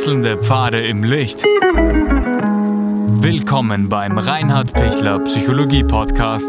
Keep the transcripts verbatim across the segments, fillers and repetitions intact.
Wechselnde Pfade im Licht. Willkommen beim Reinhard Pichler Psychologie Podcast.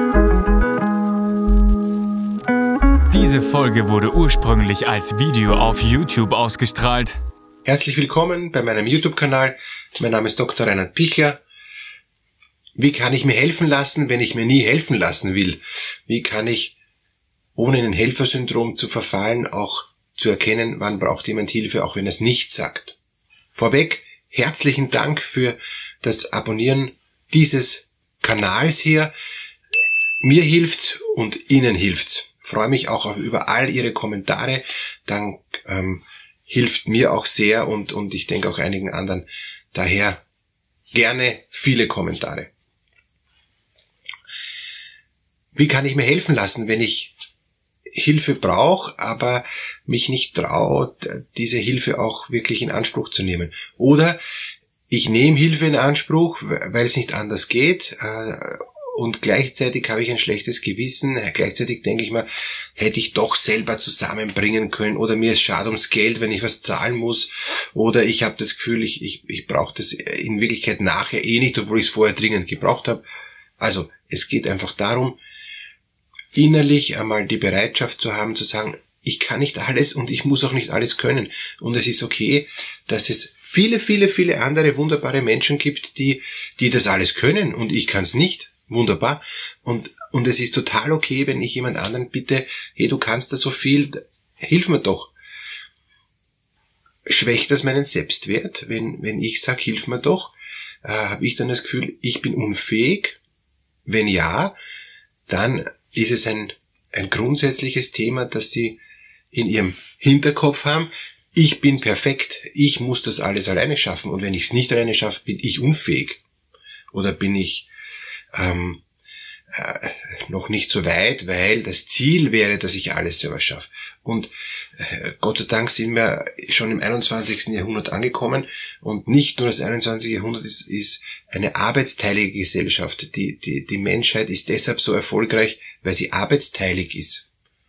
Diese Folge wurde ursprünglich als Video auf YouTube ausgestrahlt. Herzlich willkommen bei meinem YouTube-Kanal. Mein Name ist Doktor Reinhard Pichler. Wie kann ich mir helfen lassen, wenn ich mir nie helfen lassen will? Wie kann ich, ohne in ein Helfersyndrom zu verfallen, auch zu erkennen, wann braucht jemand Hilfe, auch wenn er es nicht sagt? Vorweg, herzlichen Dank für das Abonnieren dieses Kanals hier. Mir hilft's und Ihnen hilft's. Ich freue mich auch auf, über all Ihre Kommentare. Dann ähm, hilft mir auch sehr und, und ich denke auch einigen anderen. Daher gerne viele Kommentare. Wie kann ich mir helfen lassen, wenn ich Hilfe brauche, aber mich nicht traue, diese Hilfe auch wirklich in Anspruch zu nehmen? Oder ich nehme Hilfe in Anspruch, weil es nicht anders geht, und gleichzeitig habe ich ein schlechtes Gewissen. Gleichzeitig denke ich mir, hätte ich doch selber zusammenbringen können, oder mir ist schade ums Geld, wenn ich was zahlen muss, oder ich habe das Gefühl, ich, ich, ich brauche das in Wirklichkeit nachher eh nicht, obwohl ich es vorher dringend gebraucht habe. Also es geht einfach darum, innerlich einmal die Bereitschaft zu haben, zu sagen, ich kann nicht alles und ich muss auch nicht alles können. Und es ist okay, dass es viele, viele, viele andere wunderbare Menschen gibt, die, die das alles können und ich kann es nicht. Wunderbar. Und, und es ist total okay, wenn ich jemand anderen bitte, hey, du kannst da so viel, hilf mir doch. Schwächt das meinen Selbstwert, wenn, wenn ich sage, hilf mir doch? Äh, habe ich dann das Gefühl, ich bin unfähig? Wenn ja, dann ist es ein, ein grundsätzliches Thema, dass Sie in Ihrem Hinterkopf haben, ich bin perfekt, ich muss das alles alleine schaffen und wenn ich es nicht alleine schaffe, bin ich unfähig. Oder bin ich ähm, äh, noch nicht so weit, weil das Ziel wäre, dass ich alles selber schaffe. Und äh, Gott sei Dank sind wir schon im einundzwanzigsten Jahrhundert angekommen und nicht nur das einundzwanzigste Jahrhundert ist, ist eine arbeitsteilige Gesellschaft. Die, die, die Menschheit ist deshalb so erfolgreich, weil sie arbeitsteilig ist.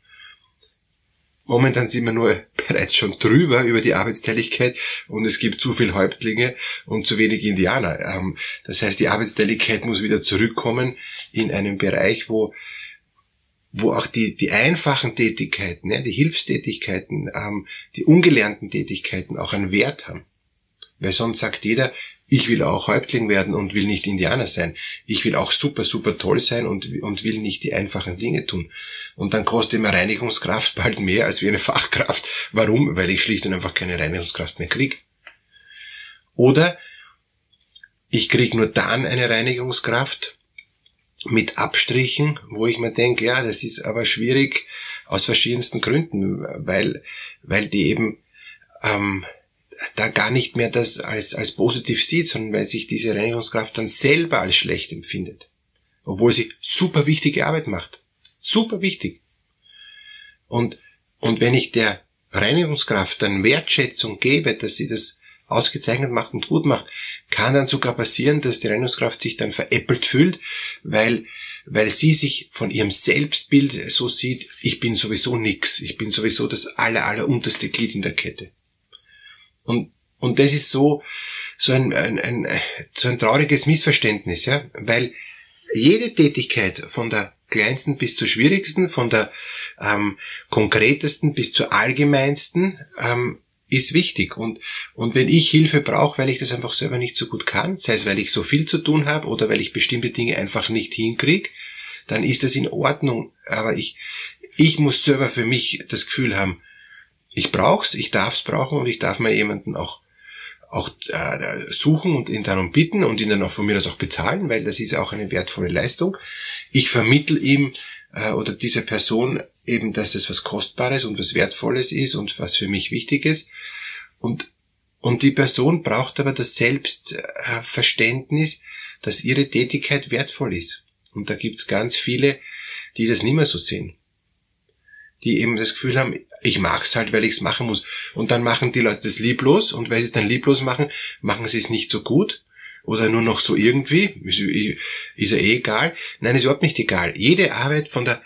Momentan sind wir nur bereits schon drüber über die Arbeitsteiligkeit und es gibt zu viel Häuptlinge und zu wenig Indianer. Das heißt, die Arbeitsteiligkeit muss wieder zurückkommen in einen Bereich, wo wo auch die die einfachen Tätigkeiten, ja, die Hilfstätigkeiten, die ungelernten Tätigkeiten auch einen Wert haben. Weil sonst sagt jeder, ich will auch Häuptling werden und will nicht Indianer sein. Ich will auch super, super toll sein und, und will nicht die einfachen Dinge tun. Und dann kostet mir Reinigungskraft bald mehr als wie eine Fachkraft. Warum? Weil ich schlicht und einfach keine Reinigungskraft mehr kriege. Oder ich kriege nur dann eine Reinigungskraft mit Abstrichen, wo ich mir denke, ja, das ist aber schwierig aus verschiedensten Gründen, weil, weil die eben ähm, da gar nicht mehr das als, als positiv sieht, sondern weil sich diese Reinigungskraft dann selber als schlecht empfindet. Obwohl sie super wichtige Arbeit macht. Super wichtig. Und, und wenn ich der Reinigungskraft dann Wertschätzung gebe, dass sie das ausgezeichnet macht und gut macht, kann dann sogar passieren, dass die Reinigungskraft sich dann veräppelt fühlt, weil, weil sie sich von ihrem Selbstbild so sieht, ich bin sowieso nix, ich bin sowieso das aller, aller unterste Glied in der Kette. Und, und das ist so, so ein, ein, ein, so ein trauriges Missverständnis, ja, weil jede Tätigkeit von der kleinsten bis zur schwierigsten, von der ähm, konkretesten bis zur allgemeinsten, ähm, ist wichtig. Und, und wenn ich Hilfe brauche, weil ich das einfach selber nicht so gut kann, sei es, weil ich so viel zu tun habe oder weil ich bestimmte Dinge einfach nicht hinkriege, dann ist das in Ordnung. Aber ich, ich muss selber für mich das Gefühl haben, ich brauch's, ich darf's brauchen und ich darf mir jemanden auch auch äh, suchen und ihn darum bitten und ihn dann auch von mir das auch bezahlen, weil das ist ja auch eine wertvolle Leistung. Ich vermittle ihm äh, oder dieser Person eben, dass das was Kostbares und was Wertvolles ist und was für mich wichtig ist. Und und die Person braucht aber das Selbstverständnis, dass ihre Tätigkeit wertvoll ist. Und da gibt's ganz viele, die das nicht mehr so sehen. Die eben das Gefühl haben, ich mag's halt, weil ich's machen muss. Und dann machen die Leute das lieblos und weil sie es dann lieblos machen, machen sie es nicht so gut oder nur noch so irgendwie. Ist, ist ja eh egal. Nein, ist überhaupt nicht egal. Jede Arbeit von der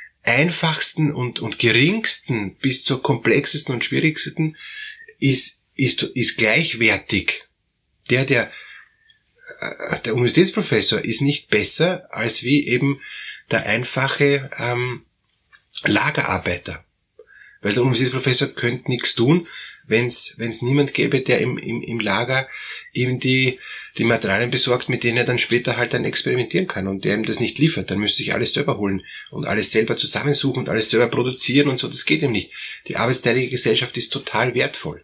einfachsten und, und geringsten bis zur komplexesten und schwierigsten ist, ist, ist gleichwertig. Der, der, äh, der Universitätsprofessor ist nicht besser als wie eben der einfache ähm, Lagerarbeiter. Weil der Universitätsprofessor könnte nichts tun, wenn es niemand gäbe, der im, im, im Lager eben die, die Materialien besorgt, mit denen er dann später halt dann experimentieren kann und der ihm das nicht liefert. Dann müsste ich alles selber holen und alles selber zusammensuchen und alles selber produzieren und so. Das geht ihm nicht. Die arbeitsteilige Gesellschaft ist total wertvoll.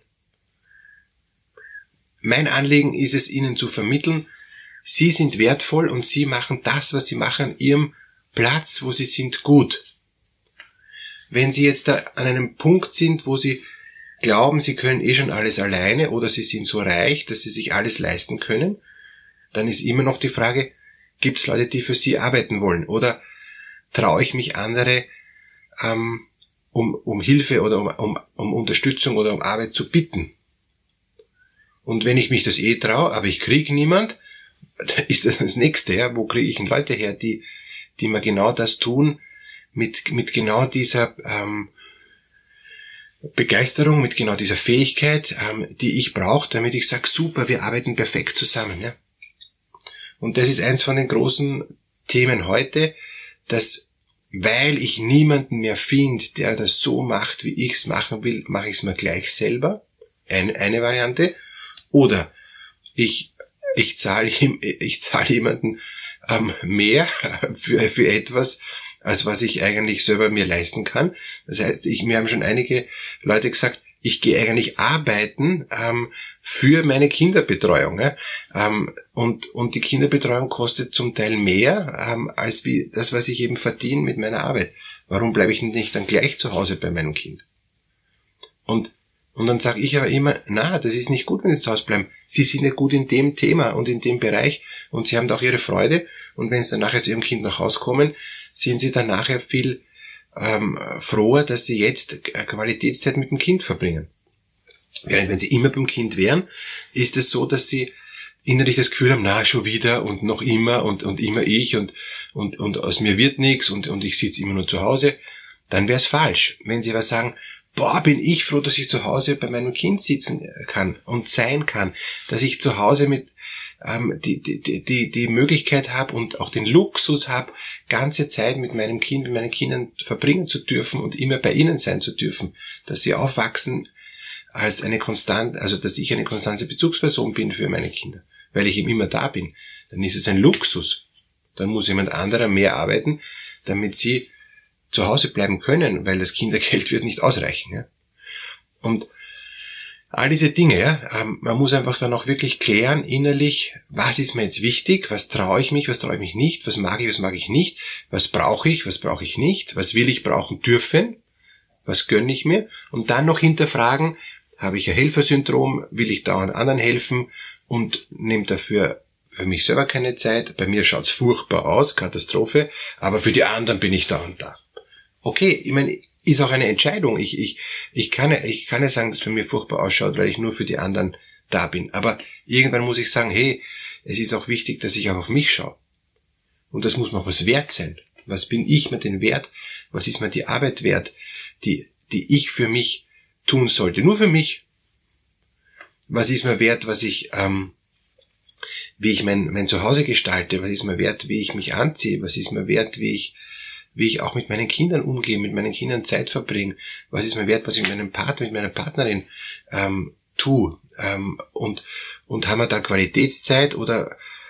Mein Anliegen ist es, Ihnen zu vermitteln, Sie sind wertvoll und Sie machen das, was Sie machen, an Ihrem Platz, wo Sie sind, gut. Wenn Sie jetzt da an einem Punkt sind, wo Sie glauben, Sie können eh schon alles alleine oder Sie sind so reich, dass Sie sich alles leisten können, dann ist immer noch die Frage, gibt es Leute, die für Sie arbeiten wollen? Oder traue ich mich andere ähm, um, um Hilfe oder um, um, um Unterstützung oder um Arbeit zu bitten? Und wenn ich mich das eh traue, aber ich kriege niemand, ist das das Nächste. Ja? Wo kriege ich denn Leute her, die, die mir genau das tun, mit, mit genau dieser ähm, Begeisterung, mit genau dieser Fähigkeit, ähm, die ich brauche, damit ich sage, super, wir arbeiten perfekt zusammen. Ja? Und das ist eins von den großen Themen heute, dass, weil ich niemanden mehr finde, der das so macht, wie ich es machen will, mache ich es mir gleich selber. Eine, eine Variante. Oder ich, ich zahle ich zahle jemanden ähm, mehr für, für etwas, als was ich eigentlich selber mir leisten kann. Das heißt, ich, mir haben schon einige Leute gesagt, ich gehe eigentlich arbeiten ähm, für meine Kinderbetreuung. Ja? Ähm, und, und die Kinderbetreuung kostet zum Teil mehr, ähm, als wie das, was ich eben verdiene mit meiner Arbeit. Warum bleibe ich nicht dann gleich zu Hause bei meinem Kind? Und, und dann sage ich aber immer, na, das ist nicht gut, wenn Sie zu Hause bleiben. Sie sind ja gut in dem Thema und in dem Bereich und Sie haben da auch Ihre Freude. Und wenn Sie dann nachher zu Ihrem Kind nach Hause kommen, sind Sie dann nachher viel ähm, froher, dass Sie jetzt Qualitätszeit mit dem Kind verbringen. Während wenn Sie immer beim Kind wären, ist es so, dass Sie innerlich das Gefühl haben, na, schon wieder und noch immer und und immer ich und und und aus mir wird nichts und und ich sitze immer nur zu Hause, dann wäre es falsch. Wenn Sie aber sagen, boah, bin ich froh, dass ich zu Hause bei meinem Kind sitzen kann und sein kann, dass ich zu Hause mit ähm, die, die, die, die Möglichkeit habe und auch den Luxus habe, ganze Zeit mit meinem Kind, mit meinen Kindern verbringen zu dürfen und immer bei ihnen sein zu dürfen, dass sie aufwachsen als eine konstant, also dass ich eine konstante Bezugsperson bin für meine Kinder, weil ich eben immer da bin, dann ist es ein Luxus. Dann muss jemand anderer mehr arbeiten, damit sie zu Hause bleiben können, weil das Kindergeld wird nicht ausreichen. Ja? Und all diese Dinge, ja, ähm, man muss einfach dann auch wirklich klären innerlich, was ist mir jetzt wichtig, was traue ich mich, was traue ich mich nicht, was mag ich, was mag ich nicht, was brauche ich, was brauche ich nicht, was will ich brauchen dürfen, was gönne ich mir und dann noch hinterfragen, habe ich ein Helfersyndrom, will ich dauernd anderen helfen und nehme dafür für mich selber keine Zeit, bei mir schaut's furchtbar aus, Katastrophe, aber für die anderen bin ich da und da. Okay, ich meine, ist auch eine Entscheidung. Ich, ich, ich kann ja, ich kann ja sagen, dass es bei mir furchtbar ausschaut, weil ich nur für die anderen da bin. Aber irgendwann muss ich sagen, hey, es ist auch wichtig, dass ich auch auf mich schaue. Und das muss mir auch was wert sein. Was bin ich mir denn wert? Was ist mir die Arbeit wert, die, die ich für mich tun sollte? Nur für mich. Was ist mir wert, was ich, ähm, wie ich mein, mein Zuhause gestalte? Was ist mir wert, wie ich mich anziehe? Was ist mir wert, wie ich wie ich auch mit meinen Kindern umgehe, mit meinen Kindern Zeit verbringe, was ist mir wert, was ich mit meinem Partner, mit meiner Partnerin ähm, tue ähm, und und haben wir da Qualitätszeit oder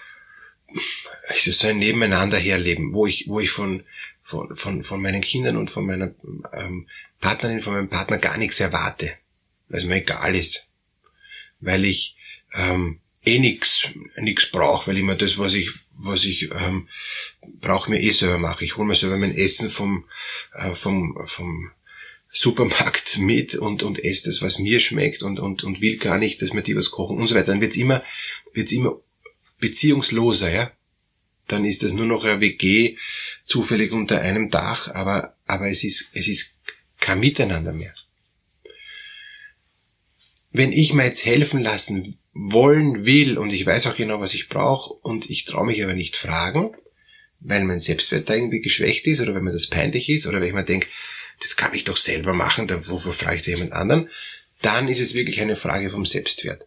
ist es so ein Nebeneinander herleben, wo ich wo ich von von von von meinen Kindern und von meiner ähm, Partnerin, von meinem Partner gar nichts erwarte, weil es mir egal ist, weil ich ähm, eh nix nix brauche, weil ich mir das, was ich was ich ähm, brauche, mir eh selber mache. Ich hole mir selber mein Essen vom äh, vom vom Supermarkt mit und und esse das, was mir schmeckt und und und will gar nicht, dass mir die was kochen und so weiter. Dann wird's immer wird's immer beziehungsloser, ja. Dann ist das nur noch ein W G zufällig unter einem Dach, aber aber es ist es ist kein Miteinander mehr. Wenn ich mir jetzt helfen lassen wollen will und ich weiß auch genau, was ich brauche und ich traue mich aber nicht fragen, weil mein Selbstwert da irgendwie geschwächt ist oder weil mir das peinlich ist oder weil ich mir denke, das kann ich doch selber machen, dann wofür frage ich da jemand anderen, dann ist es wirklich eine Frage vom Selbstwert.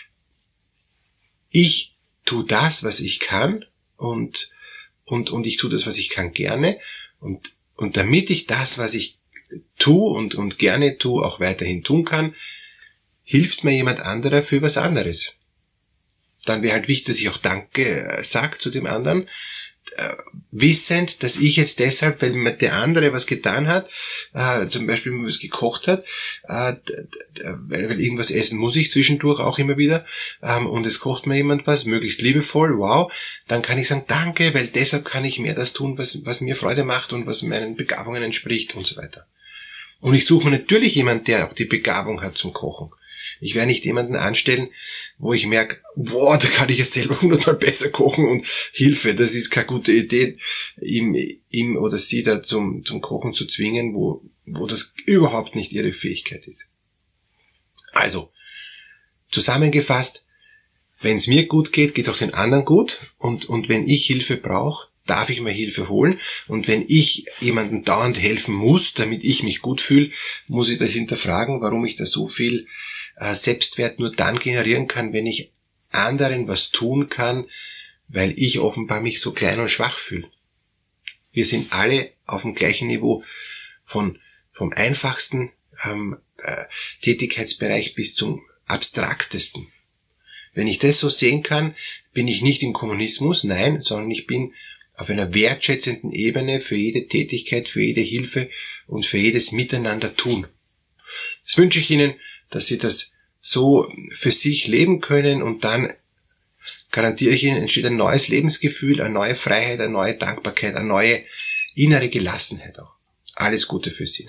Ich tue das, was ich kann und, und, und ich tue das, was ich kann, gerne und, und damit ich das, was ich tue und, und gerne tue, auch weiterhin tun kann, hilft mir jemand anderer für was anderes. Dann wäre halt wichtig, dass ich auch Danke sage zu dem anderen, äh, wissend, dass ich jetzt deshalb, weil mir der andere was getan hat, äh, zum Beispiel mir was gekocht hat, äh, weil, weil irgendwas essen muss ich zwischendurch auch immer wieder, ähm, und es kocht mir jemand was, möglichst liebevoll, wow, dann kann ich sagen Danke, weil deshalb kann ich mehr das tun, was, was mir Freude macht und was meinen Begabungen entspricht und so weiter. Und ich suche mir natürlich jemanden, der auch die Begabung hat zum Kochen. Ich werde nicht jemanden anstellen, wo ich merke, boah, da kann ich ja selber hundertmal besser kochen und Hilfe, das ist keine gute Idee, ihm, ihm oder sie da zum, zum Kochen zu zwingen, wo, wo das überhaupt nicht ihre Fähigkeit ist. Also, zusammengefasst, wenn es mir gut geht, geht es auch den anderen gut und, und wenn ich Hilfe brauche, darf ich mir Hilfe holen und wenn ich jemandem dauernd helfen muss, damit ich mich gut fühle, muss ich das hinterfragen, warum ich da so viel Selbstwert nur dann generieren kann, wenn ich anderen was tun kann, weil ich offenbar mich so klein und schwach fühle. Wir sind alle auf dem gleichen Niveau, von vom einfachsten ähm, äh, Tätigkeitsbereich bis zum abstraktesten. Wenn ich das so sehen kann, bin ich nicht im Kommunismus, nein, sondern ich bin auf einer wertschätzenden Ebene für jede Tätigkeit, für jede Hilfe und für jedes Miteinander tun. Das wünsche ich Ihnen, dass Sie das so für sich leben können und dann garantiere ich Ihnen, entsteht ein neues Lebensgefühl, eine neue Freiheit, eine neue Dankbarkeit, eine neue innere Gelassenheit auch. Alles Gute für Sie.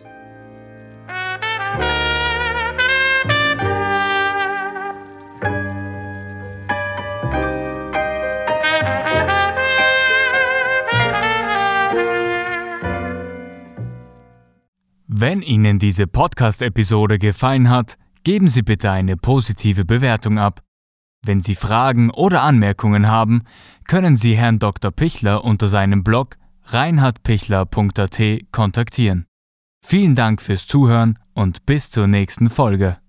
Wenn Ihnen diese Podcast-Episode gefallen hat, geben Sie bitte eine positive Bewertung ab. Wenn Sie Fragen oder Anmerkungen haben, können Sie Herrn Doktor Pichler unter seinem Blog reinhard pichler punkt a t kontaktieren. Vielen Dank fürs Zuhören und bis zur nächsten Folge.